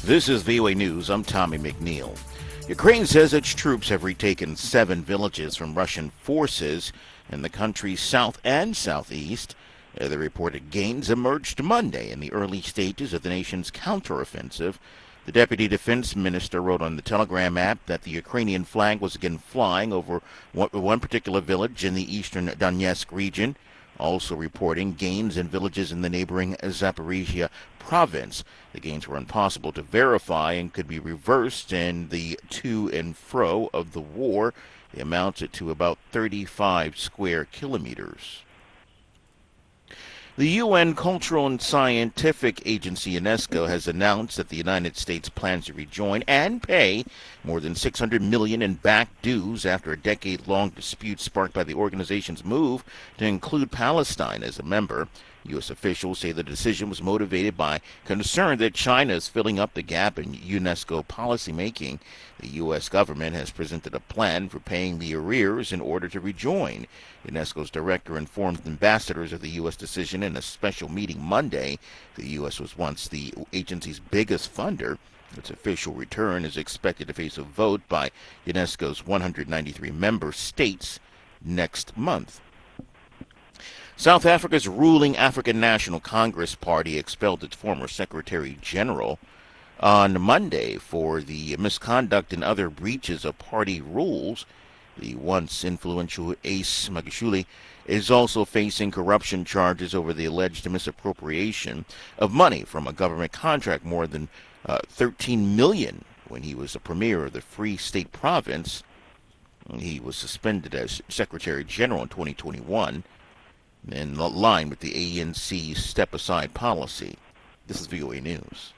This is VOA News. I'm Tommy McNeil. Ukraine says its troops have retaken 7 villages from Russian forces in the country's south and southeast. The reported gains emerged Monday in the early stages of the nation's counteroffensive. The deputy defense minister wrote on the Telegram app that the Ukrainian flag was again flying over one particular village in the eastern Donetsk region, also reporting gains in villages in the neighboring Zaporizhia province. The gains were impossible to verify and could be reversed in the to and fro of the war. They amounted to about 35 square kilometers. The UN Cultural and Scientific Agency, UNESCO, has announced that the United States plans to rejoin and pay more than $600 million in back dues after a decade-long dispute sparked by the organization's move to include Palestine as a member. U.S. officials say the decision was motivated by concern that China is filling up the gap in UNESCO policymaking. The U.S. government has presented a plan for paying the arrears in order to rejoin. UNESCO's director informed ambassadors of the U.S. decision in a special meeting Monday. The U.S. was once the agency's biggest funder. Its official return is expected to face a vote by UNESCO's 193 member states next month. South Africa's ruling African National Congress Party expelled its former Secretary General on Monday for the misconduct and other breaches of party rules. The once influential Ace Magashule is also facing corruption charges over the alleged misappropriation of money from a government contract, more than $13 million, when he was the premier of the Free State Province. He was suspended as Secretary General in 2021. In line with the ANC's step-aside policy. This is VOA News.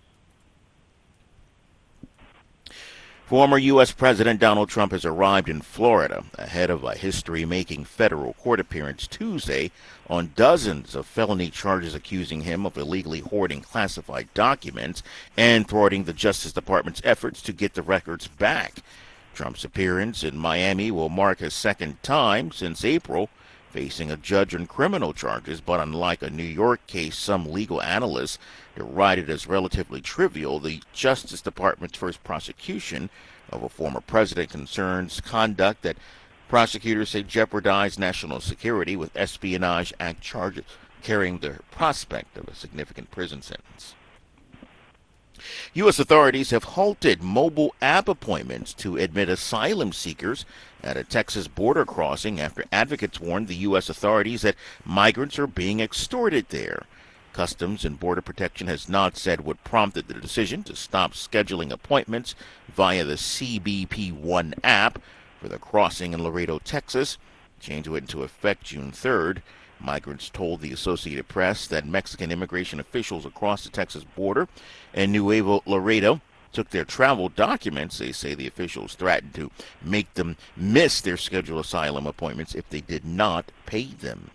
Former U.S. President Donald Trump has arrived in Florida ahead of a history-making federal court appearance Tuesday on dozens of felony charges accusing him of illegally hoarding classified documents and thwarting the Justice Department's efforts to get the records back. Trump's appearance in Miami will mark his second time since April, facing a judge on criminal charges, but unlike a New York case some legal analysts derided as relatively trivial, the Justice Department's first prosecution of a former president concerns conduct that prosecutors say jeopardized national security, with Espionage Act charges carrying the prospect of a significant prison sentence. U.S. authorities have halted mobile app appointments to admit asylum seekers at a Texas border crossing after advocates warned the U.S. authorities that migrants are being extorted there. Customs and Border Protection has not said what prompted the decision to stop scheduling appointments via the CBP One app for the crossing in Laredo, Texas. The change went into effect June 3rd. Migrants told the Associated Press that Mexican immigration officials across the Texas border and Nuevo Laredo took their travel documents. They say the officials threatened to make them miss their scheduled asylum appointments if they did not pay them.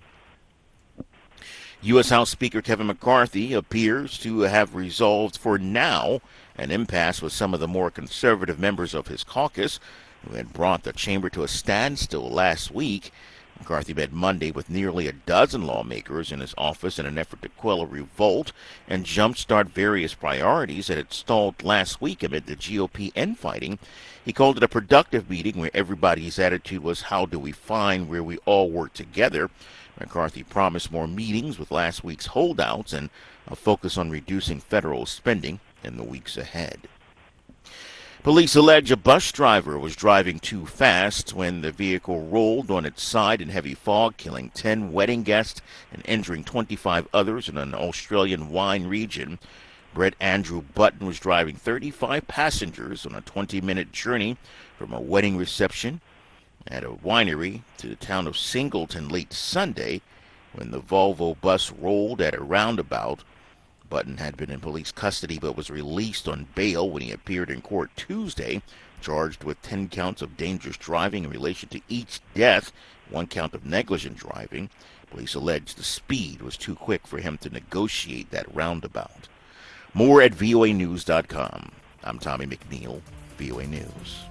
U.S. House Speaker Kevin McCarthy appears to have resolved for now an impasse with some of the more conservative members of his caucus who had brought the chamber to a standstill last week. McCarthy met Monday with nearly a dozen lawmakers in his office in an effort to quell a revolt and jumpstart various priorities that had stalled last week amid the GOP infighting. He called it a productive meeting where everybody's attitude was, how do we find where we all work together? McCarthy promised more meetings with last week's holdouts and a focus on reducing federal spending in the weeks ahead. Police allege a bus driver was driving too fast when the vehicle rolled on its side in heavy fog, killing 10 wedding guests and injuring 25 others in an Australian wine region. Brett Andrew Button was driving 35 passengers on a 20-minute journey from a wedding reception at a winery to the town of Singleton late Sunday when the Volvo bus rolled at a roundabout. Button had been in police custody but was released on bail when he appeared in court Tuesday, charged with 10 counts of dangerous driving in relation to each death, 1 count of negligent driving. Police allege the speed was too quick for him to negotiate that roundabout. More at voanews.com. I'm Tommy McNeil, VOA News.